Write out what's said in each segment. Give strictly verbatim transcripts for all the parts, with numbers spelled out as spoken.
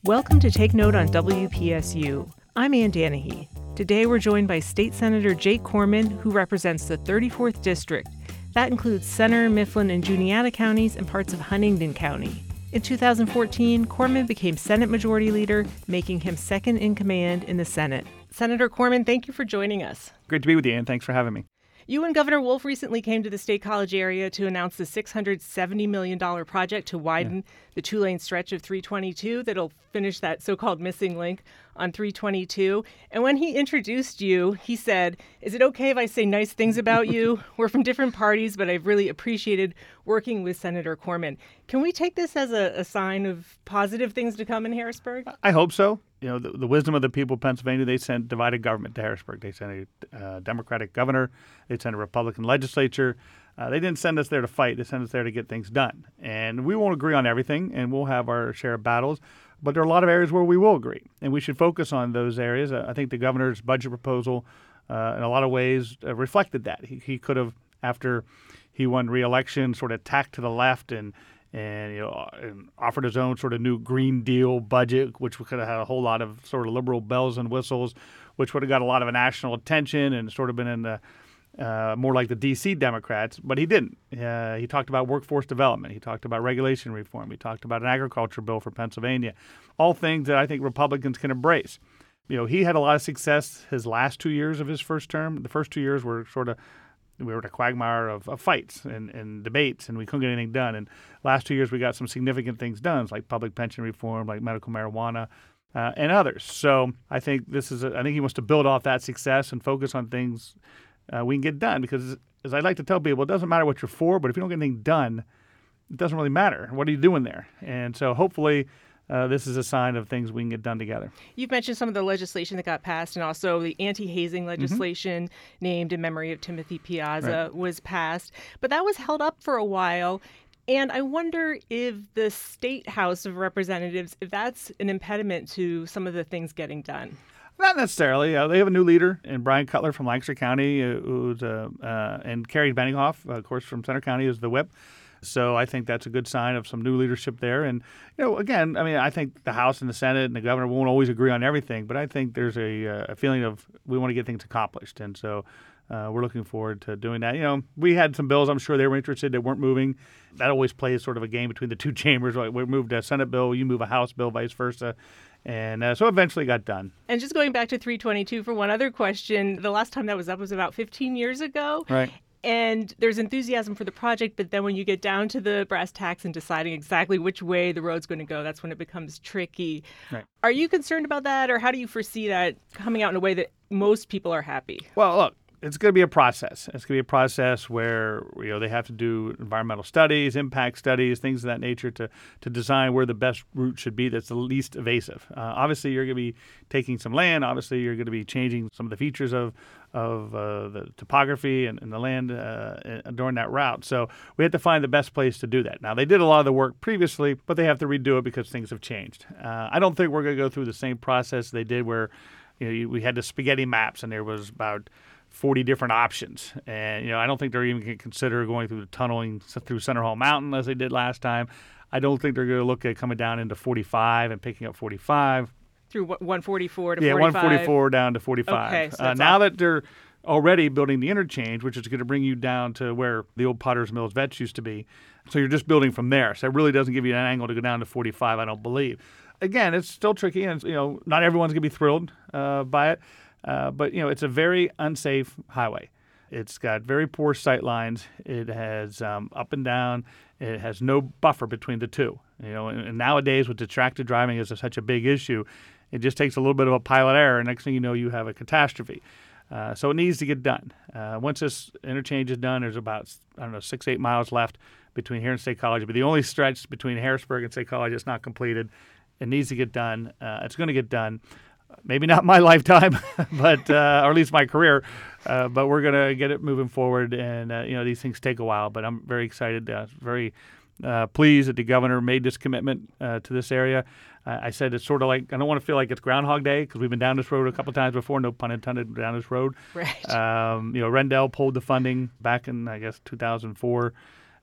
Welcome to Take Note on W P S U. I'm Ann Danahy. Today we're joined by State Senator Jake Corman, who represents the thirty-fourth District. That includes Centre, Mifflin, and Juniata counties and parts of Huntingdon County. In two thousand fourteen, Corman became Senate Majority Leader, making him second in command in the Senate. Senator Corman, thank you for joining us. Great to be with you, Ann. Thanks for having me. You and Governor Wolf recently came to the State College area to announce the six hundred seventy million dollars project to widen yeah. the two-lane stretch of three twenty-two that'll finish that so-called missing link on three twenty-two. And when he introduced you, he said, "Is it okay if I say nice things about you? We're from different parties, but I've really appreciated working with Senator Corman." Can we take this as a, a sign of positive things to come in Harrisburg? I hope so. You know, the, the wisdom of the people of Pennsylvania, they sent divided government to Harrisburg. They sent a uh, Democratic governor. They sent a Republican legislature. Uh, they didn't send us there to fight. They sent us there to get things done. And we won't agree on everything, and we'll have our share of battles. But there are a lot of areas where we will agree, and we should focus on those areas. Uh, I think the governor's budget proposal, uh, in a lot of ways, uh, reflected that. He, he could have, after he won re-election, sort of tacked to the left and and you know and offered his own sort of new Green Deal budget, which could have had a whole lot of sort of liberal bells and whistles, which would have got a lot of national attention and sort of been in the uh, more like the D C Democrats. But he didn't. Uh, he talked about workforce development. He talked about regulation reform. He talked about an agriculture bill for Pennsylvania, all things that I think Republicans can embrace. You know, he had a lot of success his last two years of his first term. The first two years were sort of we were in a quagmire of, of fights and, and debates, and we couldn't get anything done. And last two years, we got some significant things done, like public pension reform, like medical marijuana, uh, and others. So I think this is. A, I think he wants to build off that success and focus on things uh, we can get done. Because as I like to tell people, it doesn't matter what you're for, but if you don't get anything done, it doesn't really matter. What are you doing there? And so hopefully, Uh, this is a sign of things we can get done together. You've mentioned some of the legislation that got passed, and also the anti-hazing legislation mm-hmm. named in memory of Timothy Piazza right. was passed. But that was held up for a while. And I wonder if the State House of Representatives, if that's an impediment to some of the things getting done. Not necessarily. Uh, they have a new leader in Brian Cutler from Lancaster County, uh, who's uh, uh, and Carrie Benninghoff, uh, of course, from Centre County, is the whip. So I think that's a good sign of some new leadership there. And, you know, again, I mean, I think the House and the Senate and the governor won't always agree on everything, but I think there's a, uh, a feeling of we want to get things accomplished. And so uh, we're looking forward to doing that. You know, we had some bills I'm sure they were interested that weren't moving. That always plays sort of a game between the two chambers. Like we moved a Senate bill, you move a House bill, vice versa. And uh, so eventually got done. And just going back to three twenty-two for one other question, the last time that was up was about fifteen years ago. Right. And there's enthusiasm for the project, but then when you get down to the brass tacks and deciding exactly which way the road's going to go, that's when it becomes tricky. Right. Are you concerned about that, or how do you foresee that coming out in a way that most people are happy? Well, look, it's going to be a process. It's going to be a process where you know they have to do environmental studies, impact studies, things of that nature to to design where the best route should be that's the least evasive. Uh, obviously, you're going to be taking some land. Obviously, you're going to be changing some of the features of of uh, the topography and, and the land uh, during that route. So we had to find the best place to do that. Now, they did a lot of the work previously, but they have to redo it because things have changed. Uh, I don't think we're going to go through the same process they did where you know you, we had the spaghetti maps and there was about forty different options. And, you know, I don't think they're even going to consider going through the tunneling through Center Hall Mountain as they did last time. I don't think they're going to look at coming down into forty-five and picking up forty-five. Through one forty-four to yeah, forty-five? Yeah, one forty-four down to forty-five. Okay, so uh, that's now all. that they're already building the interchange, which is going to bring you down to where the old Potter's Mills Vets used to be, so you're just building from there. So it really doesn't give you an angle to go down to forty-five, I don't believe. Again, it's still tricky, and you know, not everyone's going to be thrilled uh, by it. Uh, but, you know, it's a very unsafe highway. It's got very poor sight lines. It has um, up and down. It has no buffer between the two. You know, and, and nowadays with distracted driving is such a big issue, it just takes a little bit of a pilot error, and next thing you know, you have a catastrophe. Uh, so it needs to get done. Uh, once this interchange is done, there's about, I don't know, six, eight miles left between here and State College. But the only stretch between Harrisburg and State College that's not completed. It needs to get done. Uh, it's going to get done. Maybe not my lifetime, but uh, or at least my career. Uh, but we're going to get it moving forward, and uh, you know these things take a while. But I'm very excited, uh, very uh, pleased that the governor made this commitment uh, to this area. Uh, I said it's sort of like I don't want to feel like it's Groundhog Day because we've been down this road a couple times before. No pun intended, down this road. Right. Um, you know, Rendell pulled the funding back in I guess two thousand four.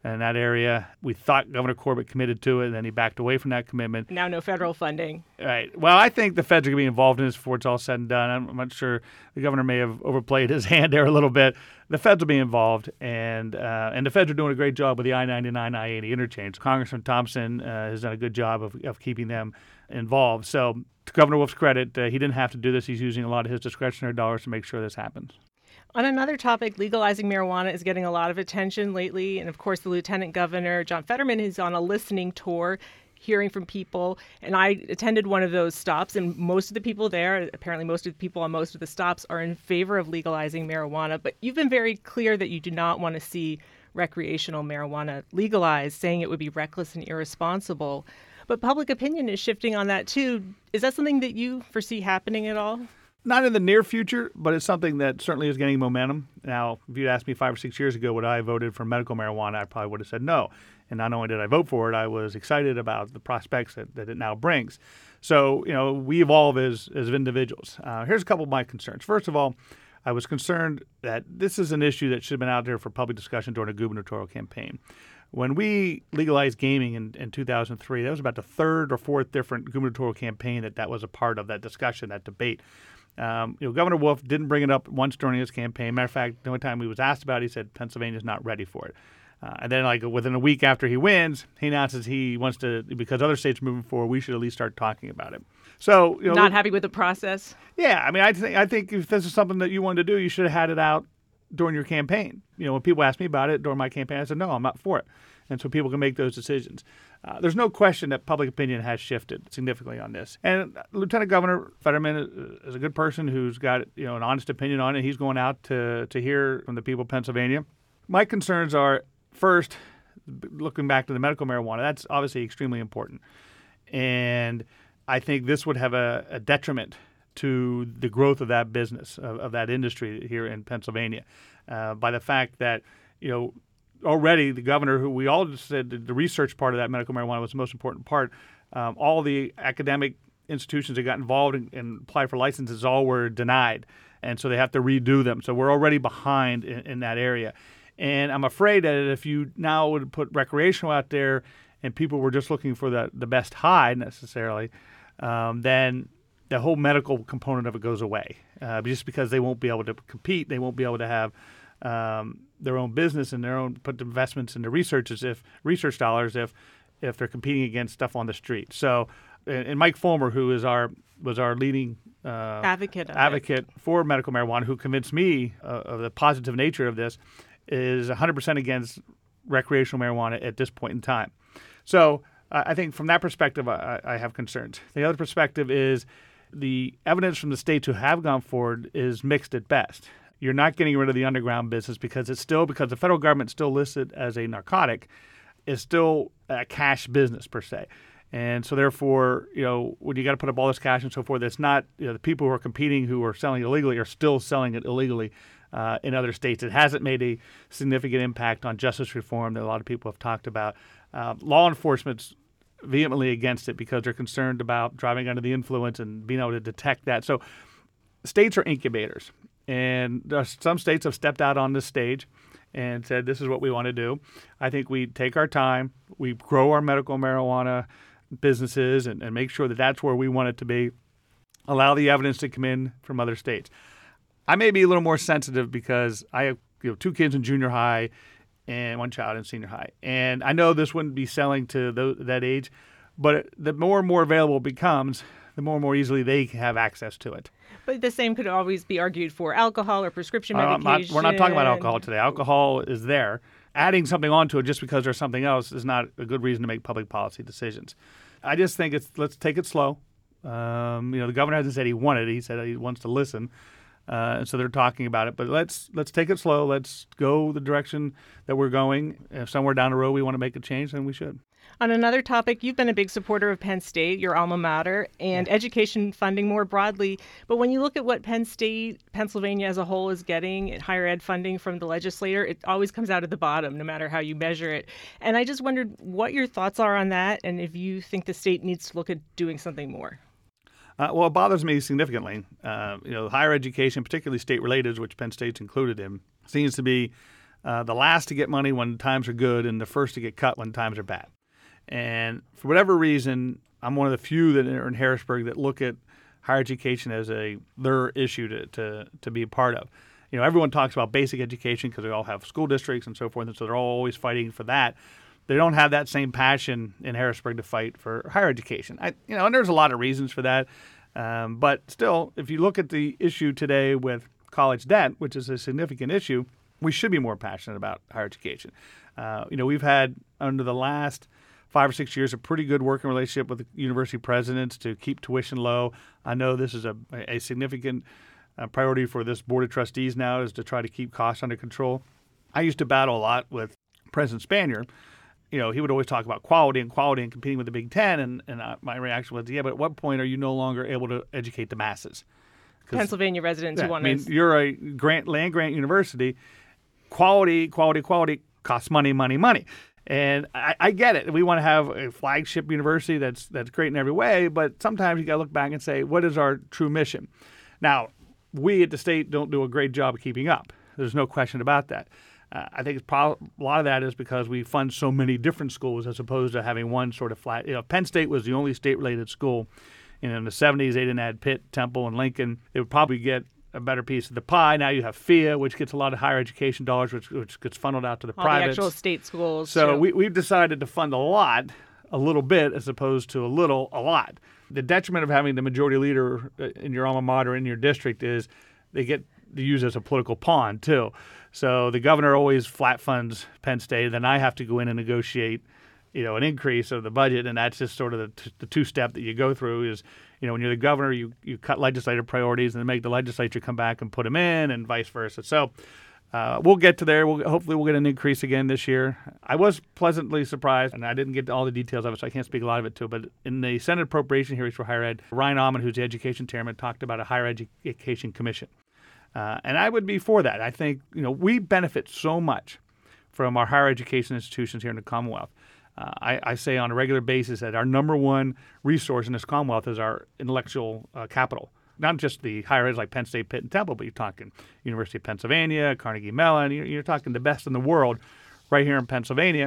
in that area. We thought Governor Corbett committed to it, and then he backed away from that commitment. Now no federal funding. Right. Well, I think the feds are going to be involved in this before it's all said and done. I'm not sure the governor may have overplayed his hand there a little bit. The feds will be involved, and uh, and the feds are doing a great job with the I ninety-nine, I eighty interchange. Congressman Thompson uh, has done a good job of, of keeping them involved. So to Governor Wolf's credit, uh, he didn't have to do this. He's using a lot of his discretionary dollars to make sure this happens. On another topic, legalizing marijuana is getting a lot of attention lately. And of course, the Lieutenant Governor, John Fetterman, is on a listening tour, hearing from people. And I attended one of those stops, and most of the people there, apparently most of the people on most of the stops, are in favor of legalizing marijuana. But you've been very clear that you do not want to see recreational marijuana legalized, saying it would be reckless and irresponsible. But public opinion is shifting on that too. Is that something that you foresee happening at all? Not in the near future, but it's something that certainly is gaining momentum. Now, if you'd asked me five or six years ago would I have voted for medical marijuana, I probably would have said no. And not only did I vote for it, I was excited about the prospects that, that it now brings. So, you know, we evolve as, as individuals. Uh, here's a couple of my concerns. First of all, I was concerned that this is an issue that should have been out there for public discussion during a gubernatorial campaign. When we legalized gaming in, in two thousand three, that was about the third or fourth different gubernatorial campaign that that was a part of, that discussion, that debate. Um, you know, Governor Wolf didn't bring it up once during his campaign. Matter of fact, the only time he was asked about it, he said Pennsylvania's not ready for it. Uh, and then, like within a week after he wins, he announces he wants to, because other states are moving forward, we should at least start talking about it. So, you know, not happy with the process. Yeah, I mean, I think I think if this is something that you wanted to do, you should have had it out during your campaign. You know, when people asked me about it during my campaign, I said no, I'm not for it, and so people can make those decisions. Uh, there's no question that public opinion has shifted significantly on this. And Lieutenant Governor Fetterman is a good person who's got, you know, an honest opinion on it. He's going out to, to hear from the people of Pennsylvania. My concerns are, first, looking back to the medical marijuana, that's obviously extremely important. And I think this would have a, a detriment to the growth of that business, of, of that industry here in Pennsylvania, uh, by the fact that, you know, already the governor, who we all just said the research part of that medical marijuana was the most important part, um, all the academic institutions that got involved and, and applied for licenses all were denied. And so they have to redo them. So we're already behind in, in that area. And I'm afraid that if you now would put recreational out there and people were just looking for the, the best high necessarily, um, then the whole medical component of it goes away. Uh, just because they won't be able to compete, they won't be able to have um, their own business and their own put investments into research as if research dollars if if they're competing against stuff on the street. So, and, and Mike Fulmer, who is our was our leading uh, advocate advocate for medical marijuana, who convinced me uh, of the positive nature of this, is one hundred percent against recreational marijuana at this point in time. So uh, I think from that perspective, I, I have concerns. The other perspective is the evidence from the states who have gone forward is mixed at best. You're not getting rid of the underground business because it's still, because the federal government still lists it as a narcotic, is still a cash business per se. And so therefore, you know, when you got to put up all this cash and so forth, it's not, you know, the people who are competing who are selling illegally are still selling it illegally uh, in other states. It hasn't made a significant impact on justice reform that a lot of people have talked about. Uh, law enforcement's vehemently against it because they're concerned about driving under the influence and being able to detect that. So states are incubators. And there are some states have stepped out on this stage and said, this is what we want to do. I think we take our time, we grow our medical marijuana businesses and, and make sure that that's where we want it to be, allow the evidence to come in from other states. I may be a little more sensitive because I have, you know, two kids in junior high and one child in senior high. And I know this wouldn't be selling to those, that age, but the more and more available it becomes, the more and more easily they have access to it. But the same could always be argued for alcohol or prescription medication. Uh, not, we're not talking about alcohol today. Alcohol is there. Adding something onto it just because there's something else is not a good reason to make public policy decisions. I just think it's let's take it slow. Um, you know, the governor hasn't said he wanted it. He said he wants to listen. Uh, and so they're talking about it. But let's let's take it slow. Let's go the direction that we're going. If somewhere down the road we want to make a change, then we should. On another topic, you've been a big supporter of Penn State, your alma mater, and yeah. education funding more broadly. But when you look at what Penn State, Pennsylvania as a whole is getting in higher ed funding from the legislator, it always comes out at the bottom, no matter how you measure it. And I just wondered what your thoughts are on that and if you think the state needs to look at doing something more. Uh, well, it bothers me significantly. Uh, you know, higher education, particularly state-related, which Penn State's included in, seems to be uh, the last to get money when times are good and the first to get cut when times are bad. And for whatever reason, I'm one of the few that are in Harrisburg that look at higher education as a their issue to, to, to be a part of. You know, everyone talks about basic education because we all have school districts and so forth, and so they're all always fighting for that. They don't have that same passion in Harrisburg to fight for higher education. I, you know, and there's a lot of reasons for that. Um, but still, if you look at the issue today with college debt, which is a significant issue, we should be more passionate about higher education. Uh, you know, we've had under the last five or six years a pretty good working relationship with the university presidents to keep tuition low. I know this is a, a significant uh, priority for this board of trustees now, is to try to keep costs under control. I used to battle a lot with President Spanier. You know, he would always talk about quality and quality and competing with the Big Ten, and, and uh, my reaction was, yeah, but at what point are you no longer able to educate the masses? Pennsylvania residents yeah, who want I mean, to... you're a grant land grant university. Quality, quality, quality costs money, money, money. And I, I get it. We want to have a flagship university that's that's great in every way, but sometimes you got to look back and say, what is our true mission? Now, we at the state don't do a great job of keeping up. There's no question about that. Uh, I think it's pro- a lot of that is because we fund so many different schools as opposed to having one sort of flat. You know, Penn State was the only state-related school. And in the seventies, they didn't add Pitt, Temple, and Lincoln. They would probably get a better piece of the pie. Now you have F I A, which gets a lot of higher education dollars, which, which gets funneled out to the all privates. the actual state schools. So too. we, we've decided to fund a lot, a little bit, as opposed to a little, a lot. The detriment of having the majority leader in your alma mater in your district is they get to use as a political pawn, too. So the governor always flat funds Penn State. Then I have to go in and negotiate, you know, an increase of the budget, and that's just sort of the, t- the two-step that you go through is, you know, when you're the governor, you, you cut legislative priorities and then make the legislature come back and put them in, and vice versa. So uh, we'll get to there. We'll, hopefully we'll get an increase again this year. I was pleasantly surprised, and I didn't get all the details of it, so I can't speak a lot of it too, but in the Senate appropriation hearings for higher ed, Ryan Almond, who's the education chairman, talked about a higher education commission. Uh, and I would be for that. I think, you know, we benefit so much from our higher education institutions here in the Commonwealth. Uh, I, I say on a regular basis that our number one resource in this Commonwealth is our intellectual uh, capital. Not just the higher ed like Penn State, Pitt, and Temple, but you're talking University of Pennsylvania, Carnegie Mellon. You're, you're talking the best in the world right here in Pennsylvania.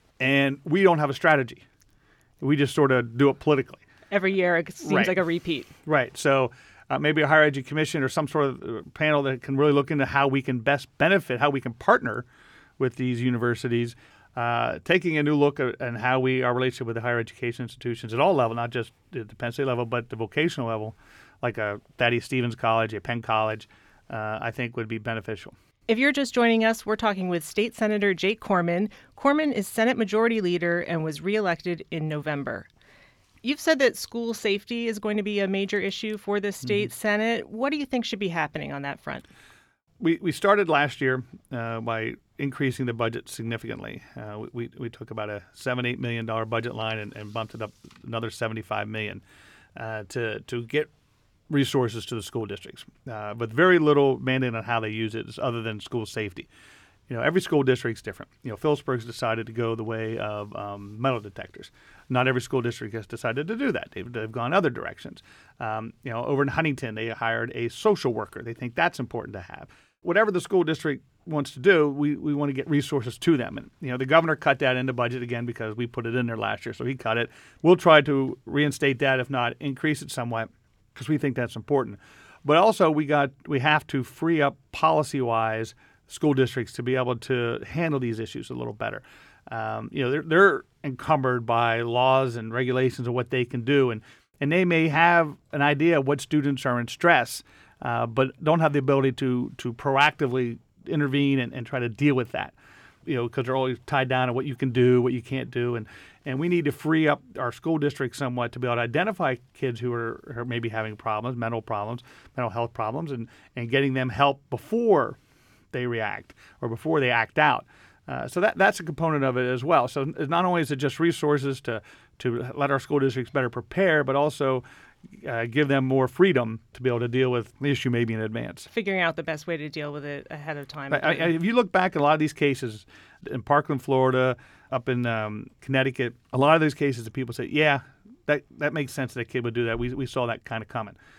And we don't have a strategy. We just sort of do it politically. Every year it seems Right. like a repeat. Right. So uh, maybe a higher education commission or some sort of panel that can really look into how we can best benefit, how we can partner with these universities. Uh, taking a new look at, at how we our relationship with the higher education institutions at all levels, not just at the Penn State level, but the vocational level, like a Thaddeus Stevens College, a Penn College, uh, I think would be beneficial. If you're just joining us, we're talking with State Senator Jake Corman. Corman is Senate Majority Leader and was reelected in November. You've said that school safety is going to be a major issue for the state mm-hmm. Senate. What do you think should be happening on that front? We we started last year uh, by increasing the budget significantly. Uh, we we took about a seven eight million dollar budget line and, and bumped it up another seventy five million uh, to to get resources to the school districts, uh, but very little mandate on how they use it other than school safety. You know, every school district's different. You know, Phillipsburg's decided to go the way of um, metal detectors. Not every school district has decided to do that. They've, they've gone other directions. Um, you know, over in Huntington, they hired a social worker. They think that's important to have. Whatever the school district wants to do, we, we want to get resources to them. And, you know, the governor cut that into budget again because we put it in there last year, so he cut it. We'll try to reinstate that, if not increase it somewhat, because we think that's important. But also we got we have to free up policy-wise school districts to be able to handle these issues a little better. Um, you know, they're, they're encumbered by laws and regulations of what they can do, and, and they may have an idea of what students are in stress, uh, but don't have the ability to to proactively intervene and, and try to deal with that. You know, because they're always tied down to what you can do, what you can't do, and and we need to free up our school districts somewhat to be able to identify kids who are, are maybe having problems, mental problems, mental health problems, and, and getting them help before they react or before they act out. Uh, so that that's a component of it as well. So not only is it just resources to to let our school districts better prepare, but also uh, give them more freedom to be able to deal with the issue maybe in advance. Figuring out the best way to deal with it ahead of time. I, I, if you look back at a lot of these cases in Parkland, Florida, up in um, Connecticut, a lot of those cases that people say, yeah, that, that makes sense that a kid would do that. We we saw that kind of coming.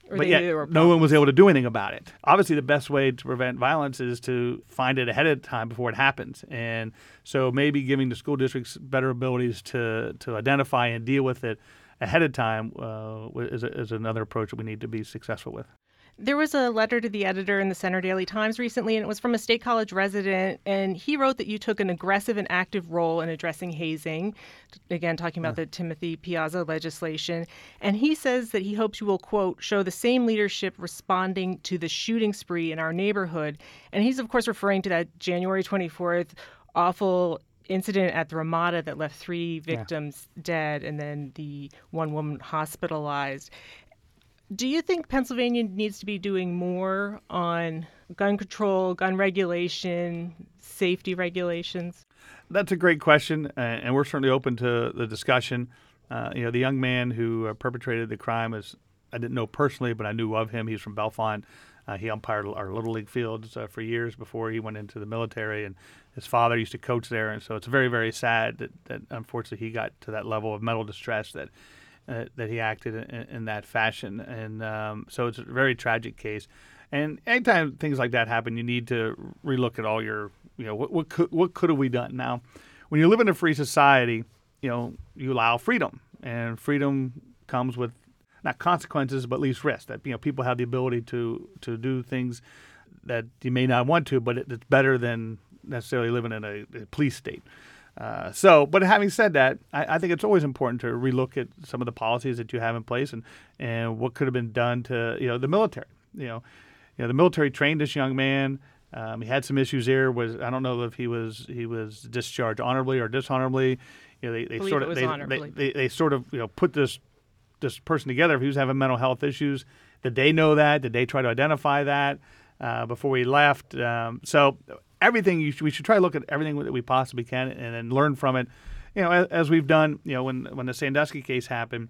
Or but they yet knew there were no one was problems. able to do anything about it. Obviously, the best way to prevent violence is to find it ahead of time before it happens. And so maybe giving the school districts better abilities to, to identify and deal with it ahead of time uh, is, a, is another approach that we need to be successful with. There was a letter to the editor in the Center Daily Times recently, and it was from a State College resident, and he wrote that you took an aggressive and active role in addressing hazing, again, talking about yeah. the Timothy Piazza legislation. And he says that he hopes you will, quote, show the same leadership responding to the shooting spree in our neighborhood. And he's, of course, referring to that January twenty-fourth awful incident at the Ramada that left three victims yeah. dead and then the one woman hospitalized. Do you think Pennsylvania needs to be doing more on gun control, gun regulation, safety regulations? That's a great question, and we're certainly open to the discussion. Uh, you know, the young man who uh, perpetrated the crime is, I didn't know personally, but I knew of him. He's from Bellefonte. Uh, he umpired our Little League fields uh, for years before he went into the military, and his father used to coach there. And so it's very, very sad that, that unfortunately he got to that level of mental distress that Uh, that he acted in, in that fashion. And um, so it's a very tragic case. And anytime things like that happen, you need to relook at all your, you know, what what could, what could have we done? Now, when you live in a free society, you know, you allow freedom. And freedom comes with not consequences, but at least risk. That, you know, people have the ability to, to do things that you may not want to, but it, it's better than necessarily living in a, a police state. Uh, so, but having said that, I, I think it's always important to relook at some of the policies that you have in place and, and what could have been done to, you know, the military. You know, you know, the military trained this young man. Um, he had some issues there. Was I don't know if he was he was discharged honorably or dishonorably. You know, they, they sort of they, they, they they sort of you know put this this person together. If he was having mental health issues, did they know that? Did they try to identify that uh, before he left? Um, so. Everything you should, we should try to look at everything that we possibly can and then learn from it. You know, as, as we've done. You know, when when the Sandusky case happened,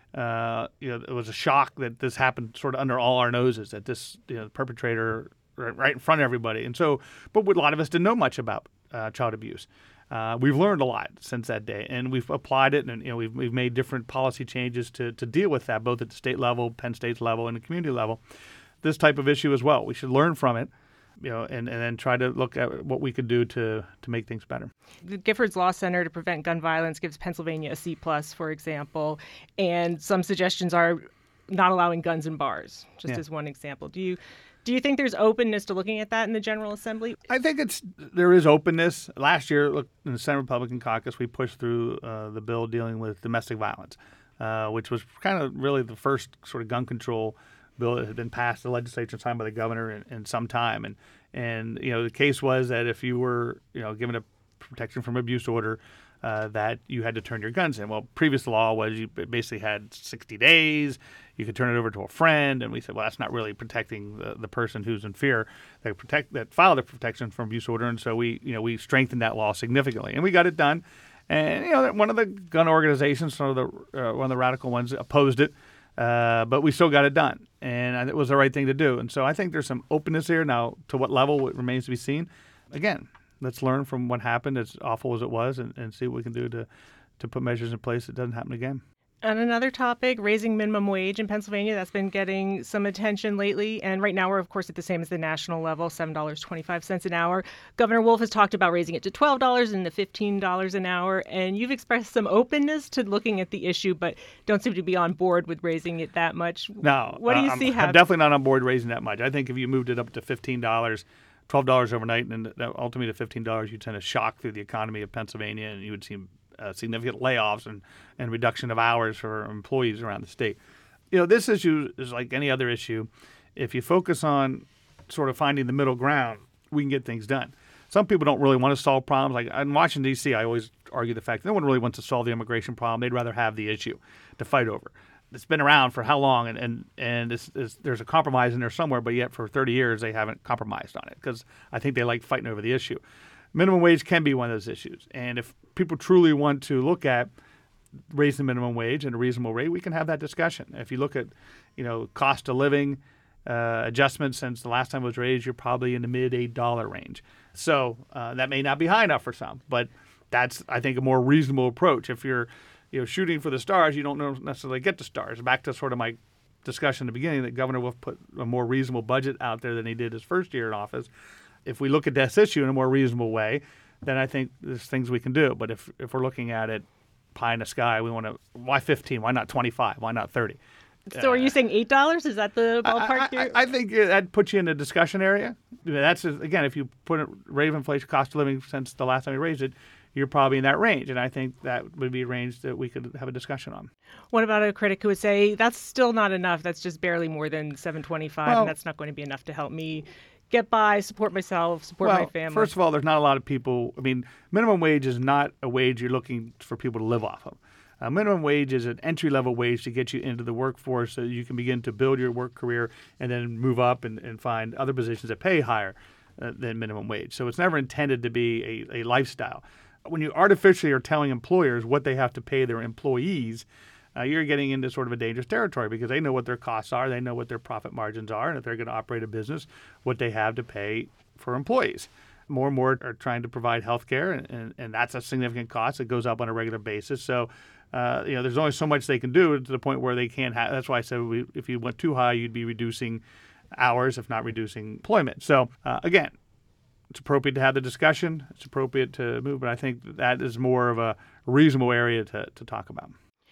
uh, you know, it was a shock that this happened sort of under all our noses. That this, you know, the perpetrator right, right in front of everybody. And so, but a lot of us didn't know much about uh, child abuse. Uh, we've learned a lot since that day, and we've applied it, and you know, we've we've made different policy changes to to deal with that, both at the state level, Penn State's level, and the community level. This type of issue as well. We should learn from it. You know, and, and then try to look at what we could do to, to make things better. The Giffords Law Center to Prevent Gun Violence gives Pennsylvania a C plus, for example, and some suggestions are not allowing guns in bars, just yeah. as one example. Do you do you think there's openness to looking at that in the General Assembly? I think it's there is openness. Last year, look, in the Senate Republican caucus, we pushed through uh, the bill dealing with domestic violence, uh, which was kind of really the first sort of gun control bill that had been passed the legislature signed by the governor in, in some time. And, and, you know, the case was that if you were, you know, given a protection from abuse order, uh, that you had to turn your guns in. Well, previous law was you basically had sixty days. You could turn it over to a friend. And we said, well, that's not really protecting the, the person who's in fear that protect that filed a protection from abuse order. And so we, you know, we strengthened that law significantly, and we got it done. And, you know, one of the gun organizations, one of the, uh, one of the radical ones opposed it. Uh, but we still got it done, and it was the right thing to do. And so I think there's some openness here. Now, to what level, it remains to be seen. Again, let's learn from what happened, as awful as it was, and, and see what we can do to, to put measures in place that doesn't happen again. On another topic, raising minimum wage in Pennsylvania, that's been getting some attention lately. And right now we're, of course, at the same as the national level, seven dollars and twenty-five cents an hour. Governor Wolf has talked about raising it to twelve dollars and to fifteen dollars an hour. And you've expressed some openness to looking at the issue, but don't seem to be on board with raising it that much. No. What do you I'm, see I'm happening? definitely not on board raising that much. I think if you moved it up to fifteen dollars, twelve dollars overnight, and then ultimately to fifteen dollars, you'd send a shock through the economy of Pennsylvania, and you would see Uh, significant layoffs and, and reduction of hours for employees around the state. You know, this issue is like any other issue. If you focus on sort of finding the middle ground, we can get things done. Some people don't really want to solve problems. Like in Washington, D C, I always argue the fact that no one really wants to solve the immigration problem. They'd rather have the issue to fight over. It's been around for how long, and, and, and it's, it's, there's a compromise in there somewhere, but yet for thirty years they haven't compromised on it because I think they like fighting over the issue. Minimum wage can be one of those issues. And if people truly want to look at raising the minimum wage at a reasonable rate, we can have that discussion. If you look at, you know, cost of living uh, adjustments since the last time it was raised, you're probably in the mid eight dollar range. So uh, that may not be high enough for some, but that's, I think, a more reasonable approach. If you're, you know, shooting for the stars, you don't necessarily get the stars. Back to sort of my discussion in the beginning that Governor Wolf put a more reasonable budget out there than he did his first year in office. If we look at this issue in a more reasonable way, then I think there's things we can do. But if, if we're looking at it pie in the sky, we want to, why fifteen? Why not twenty-five? Why not thirty? So are you saying eight dollars? Is that the ballpark I, I, here? I think that puts you in the discussion area. That's, again, if you put it, rate of inflation, cost of living since the last time you raised it, you're probably in that range. And I think that would be a range that we could have a discussion on. What about a critic who would say, that's still not enough. That's just barely more than seven twenty-five, well, and that's not going to be enough to help me get by, support myself, support well, my family? First of all, there's not a lot of people. I mean, minimum wage is not a wage you're looking for people to live off of. Uh, minimum wage is an entry-level wage to get you into the workforce so you can begin to build your work career and then move up and, and find other positions that pay higher uh, than minimum wage. So it's never intended to be a, a lifestyle. When you artificially are telling employers what they have to pay their employees, uh, you're getting into sort of a dangerous territory because they know what their costs are, they know what their profit margins are, and if they're going to operate a business, what they have to pay for employees. More and more are trying to provide health care, and, and, and that's a significant cost. It goes up on a regular basis. So, uh, you know, there's only so much they can do to the point where they can't have. That's why I said we, if you went too high, you'd be reducing hours, if not reducing employment. So, uh, again, it's appropriate to have the discussion. It's appropriate to move, but I think that is more of a reasonable area to, to talk about.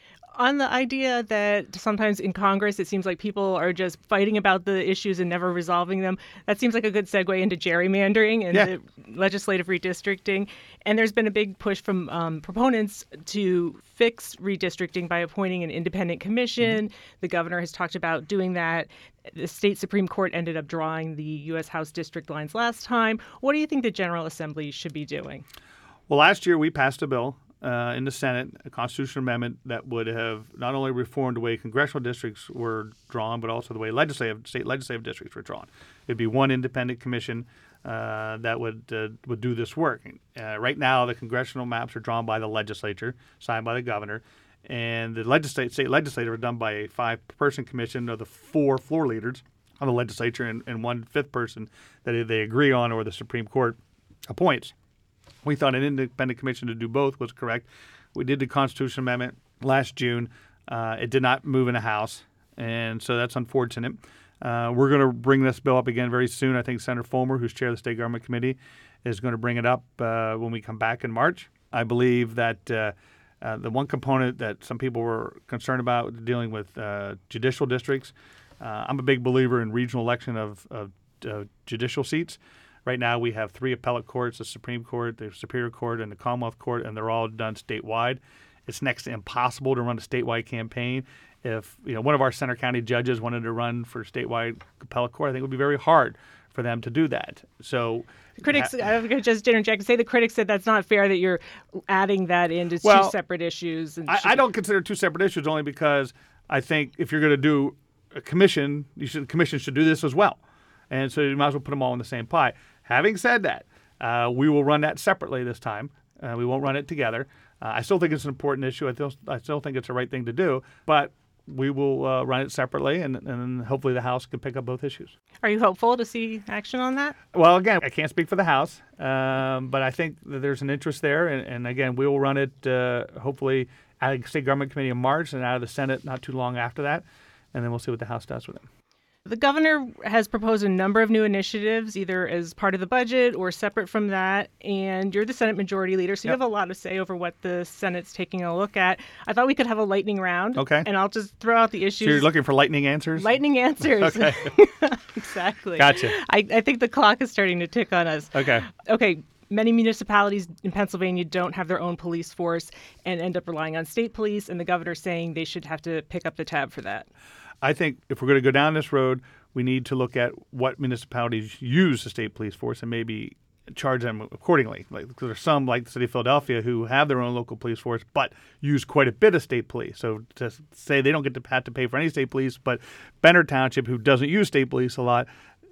On the idea that sometimes in Congress it seems like people are just fighting about the issues and never resolving them, that seems like a good segue into gerrymandering and yeah. the legislative redistricting. And there's been a big push from um, proponents to fix redistricting by appointing an independent commission. Mm-hmm. The governor has talked about doing that. The state Supreme Court ended up drawing the U S House district lines last time. What do you think the General Assembly should be doing? Well, last year we passed a bill Uh, in the Senate, a constitutional amendment that would have not only reformed the way congressional districts were drawn, but also the way legislative, state legislative districts were drawn. It'd be one independent commission uh, that would uh, would do this work. Uh, right now, the congressional maps are drawn by the legislature, signed by the governor, and the legislate, state legislature are done by a five-person commission of the four floor leaders of the legislature and, and one fifth person that they agree on or the Supreme Court appoints. We thought an independent commission to do both was correct. We did the Constitution Amendment last June. Uh, it did not move in the House, and so that's unfortunate. Uh, we're going to bring this bill up again very soon. I think Senator Fulmer, who's chair of the State Government Committee, is going to bring it up uh, when we come back in March. I believe that uh, uh, the one component that some people were concerned about dealing with uh, judicial districts, uh, I'm a big believer in regional election of, of uh, judicial seats. Right now, we have three appellate courts, the Supreme Court, the Superior Court, and the Commonwealth Court, and they're all done statewide. It's next to impossible to run a statewide campaign. If you know one of our Center County judges wanted to run for statewide appellate court, I think it would be very hard for them to do that. So the critics, ha- I could just interject and say the critics said that's not fair that you're adding that into well, two separate issues. And I, I don't consider two separate issues only because I think if you're going to do a commission, you should, the commission should do this as well. And so you might as well put them all in the same pie. Having said that, uh, we will run that separately this time. Uh, we won't run it together. Uh, I still think it's an important issue. I still, I still think it's the right thing to do. But we will uh, run it separately, and, and hopefully the House can pick up both issues. Are you hopeful to see action on that? Well, again, I can't speak for the House, um, but I think that there's an interest there. And, and again, we will run it uh, hopefully out of the State Government Committee in March and out of the Senate not too long after that. And then we'll see what the House does with it. The governor has proposed a number of new initiatives, either as part of the budget or separate from that. And you're the Senate Majority Leader, so you yep. have a lot to say over what the Senate's taking a look at. I thought we could have a lightning round. Okay. And I'll just throw out the issues. So you're looking for lightning answers? Lightning answers. Okay. Exactly. Gotcha. I, I think the clock is starting to tick on us. Okay. Okay. Many municipalities in Pennsylvania don't have their own police force and end up relying on state police, and the governor's saying they should have to pick up the tab for that. I think if we're going to go down this road, we need to look at what municipalities use the state police force and maybe charge them accordingly. Like, because there's some, like the city of Philadelphia, who have their own local police force but use quite a bit of state police. So to say they don't get to have to pay for any state police, but Benner Township, who doesn't use state police a lot,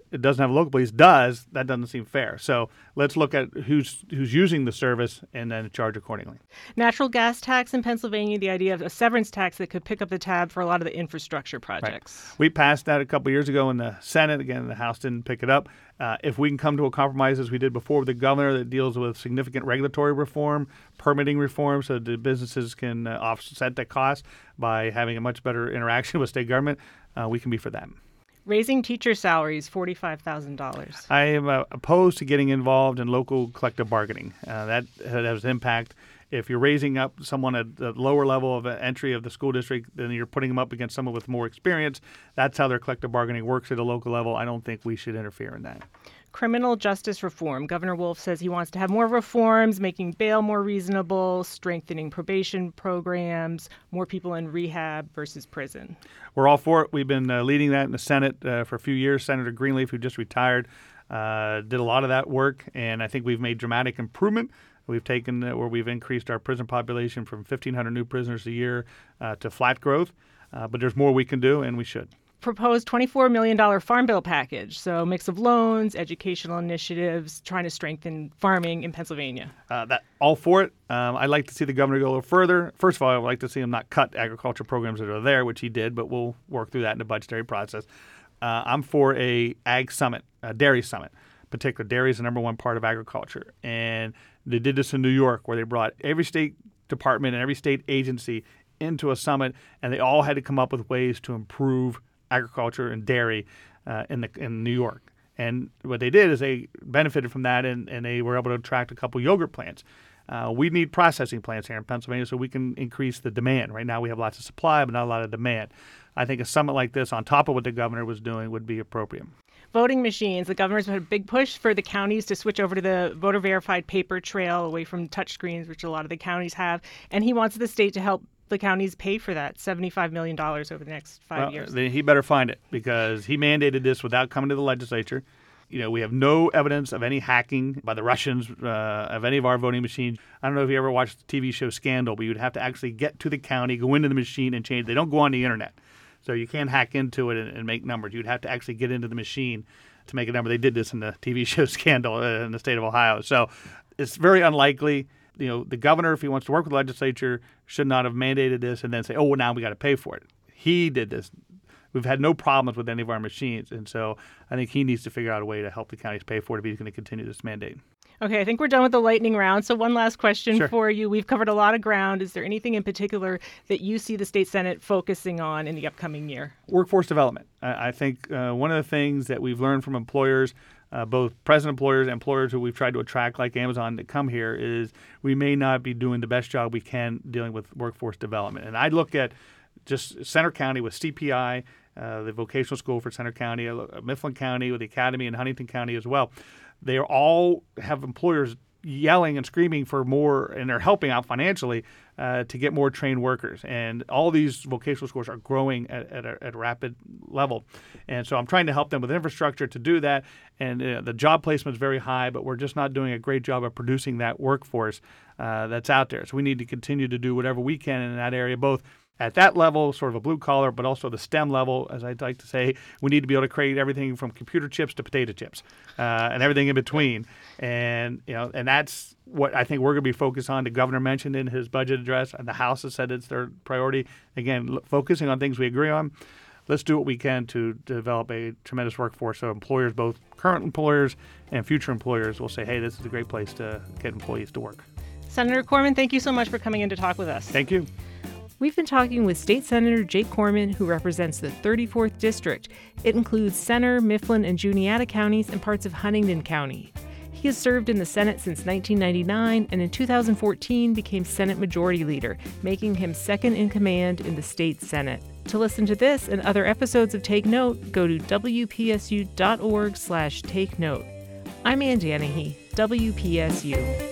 it doesn't have a local police does, that doesn't seem fair. So let's look at who's who's using the service and then charge accordingly. Natural gas tax in Pennsylvania, the idea of a severance tax that could pick up the tab for a lot of the infrastructure projects. Right. We passed that a couple years ago in the Senate. Again, the House didn't pick it up. Uh, if we can come to a compromise, as we did before with the governor, that deals with significant regulatory reform, permitting reform, so the businesses can uh, offset that cost by having a much better interaction with state government, uh, we can be for that. Raising teacher salaries, forty-five thousand dollars. I am uh, opposed to getting involved in local collective bargaining. Uh, that has impact. If you're raising up someone at the lower level of entry of the school district, then you're putting them up against someone with more experience. That's how their collective bargaining works at a local level. I don't think we should interfere in that. Criminal justice reform. Governor Wolf says he wants to have more reforms, making bail more reasonable, strengthening probation programs, more people in rehab versus prison. We're all for it. We've been uh, leading that in the Senate uh, for a few years. Senator Greenleaf, who just retired, uh, did a lot of that work, and I think we've made dramatic improvement. We've taken uh, where we've increased our prison population from fifteen hundred new prisoners a year uh, to flat growth, uh, but there's more we can do, and we should. Proposed twenty-four million dollars farm bill package, so mix of loans, educational initiatives, trying to strengthen farming in Pennsylvania. Uh, that all for it. Um, I'd like to see the governor go a little further. First of all, I'd like to see him not cut agriculture programs that are there, which he did, but we'll work through that in the budgetary process. Uh, I'm for a ag summit, a dairy summit. Particular dairy is the number one part of agriculture, and they did this in New York, where they brought every state department and every state agency into a summit, and they all had to come up with ways to improve agriculture and dairy uh, in the in New York. And what they did is they benefited from that, and, and they were able to attract a couple yogurt plants. Uh, we need processing plants here in Pennsylvania so we can increase the demand. Right now we have lots of supply, but not a lot of demand. I think a summit like this, on top of what the governor was doing, would be appropriate. Voting machines. The governor's had a big push for the counties to switch over to the voter-verified paper trail away from touchscreens, which a lot of the counties have. And he wants the state to help the counties pay for that, seventy-five million dollars over the next five well, years. Then he better find it, because he mandated this without coming to the legislature. You know, we have no evidence of any hacking by the Russians uh, of any of our voting machines. I don't know if you ever watched the T V show Scandal, but you'd have to actually get to the county, go into the machine, and change. They don't go on the internet. So you can't hack into it and, and make numbers. You'd have to actually get into the machine to make a number. They did this in the T V show Scandal uh, in the state of Ohio. So it's very unlikely. You know, the governor, if he wants to work with the legislature, should not have mandated this and then say, oh, well, now we got to pay for it. He did this. We've had no problems with any of our machines. And so I think he needs to figure out a way to help the counties pay for it if he's going to continue this mandate. Okay, I think we're done with the lightning round. So one last question Sure. for you. We've covered a lot of ground. Is there anything in particular that you see the state Senate focusing on in the upcoming year? Workforce development. I, I think uh, one of the things that we've learned from employers, uh, both present employers and employers who we've tried to attract, like Amazon, to come here, is we may not be doing the best job we can dealing with workforce development. And I look at just Center County with C P I, uh, the vocational school for Center County, uh, Mifflin County with the Academy, and Huntington County as well. They are all have employers yelling and screaming for more, and they're helping out financially uh, to get more trained workers. And all these vocational schools are growing at, at, a, at a rapid level. And so I'm trying to help them with infrastructure to do that. And uh, the job placement is very high, but we're just not doing a great job of producing that workforce uh, that's out there. So we need to continue to do whatever we can in that area, both at that level, sort of a blue collar, but also the STEM level, as I'd like to say. We need to be able to create everything from computer chips to potato chips uh, and everything in between. And you know, and that's what I think we're going to be focused on. The governor mentioned in his budget address, and the House has said it's their priority. Again, l- focusing on things we agree on. Let's do what we can to develop a tremendous workforce so employers, both current employers and future employers, will say, hey, this is a great place to get employees to work. Senator Corman, thank you so much for coming in to talk with us. Thank you. We've been talking with State Senator Jake Corman, who represents the thirty-fourth District. It includes Center, Mifflin, and Juniata counties and parts of Huntingdon County. He has served in the Senate since nineteen ninety-nine and in two thousand fourteen became Senate Majority Leader, making him second in command in the state Senate. To listen to this and other episodes of Take Note, go to w p s u dot org slash take note. I'm Ann Danahy, W P S U.